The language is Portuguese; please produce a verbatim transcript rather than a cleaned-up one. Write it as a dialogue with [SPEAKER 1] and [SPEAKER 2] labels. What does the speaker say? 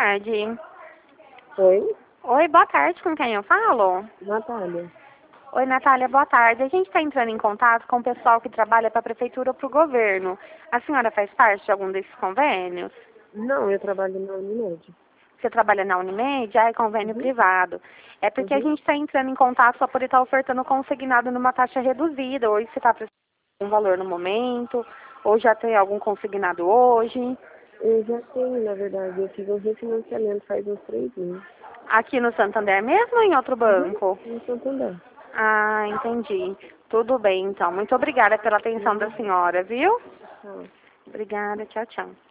[SPEAKER 1] tarde.
[SPEAKER 2] Oi?
[SPEAKER 1] Oi, boa tarde, com quem eu falo?
[SPEAKER 2] Natália.
[SPEAKER 1] Oi, Natália, boa tarde. A gente está entrando em contato com o pessoal que trabalha para a prefeitura ou para o governo. A senhora faz parte de algum desses convênios?
[SPEAKER 2] Não, eu trabalho na Unimed.
[SPEAKER 1] Você trabalha na Unimed? Ah, é convênio
[SPEAKER 2] Uhum.
[SPEAKER 1] privado. É porque a
[SPEAKER 2] Uhum.
[SPEAKER 1] gente está entrando em contato só por estar ofertando consignado numa taxa reduzida. Hoje você está precisando de um valor no momento, ou já tem algum consignado hoje.
[SPEAKER 2] Eu já tenho, na verdade. Eu fiz um refinanciamento faz uns três meses.
[SPEAKER 1] Aqui no Santander mesmo ou em outro
[SPEAKER 2] Uhum.
[SPEAKER 1] banco?
[SPEAKER 2] No Santander.
[SPEAKER 1] Ah, entendi. Tudo bem, então. Muito obrigada pela atenção da
[SPEAKER 2] Uhum.
[SPEAKER 1] senhora, viu?
[SPEAKER 2] Tchau.
[SPEAKER 1] Obrigada, tchau, tchau.